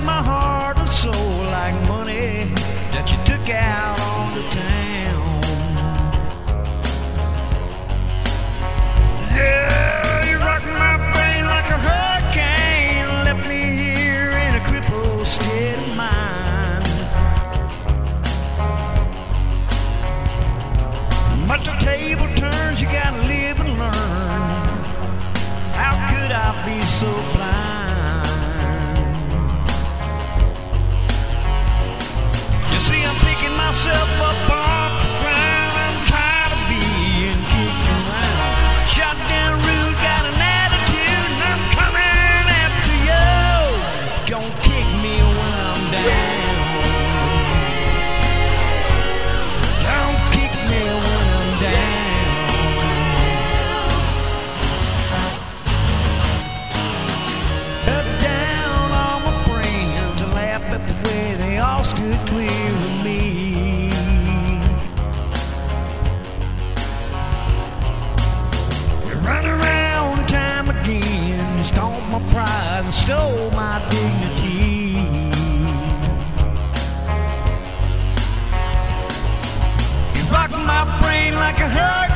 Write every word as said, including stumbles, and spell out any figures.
my heart and soul like money that you took out on the town. Yeah, you rocked my brain like a hurricane, left me here in a crippled state of mind. But the table turns, you gotta live and learn. How could I be so blind? You see, I'm picking myself up off the ground. I'm tired of being kicked around. Shot down rude, got an attitude, and I'm coming after you. Don't kick me when I'm down. Don't kick me when I'm down. Up, down on my friends and laugh at the way they all stood clear of me. You run around time again, stomped my pride and stole my dignity. You rocked my brain like a hurricane.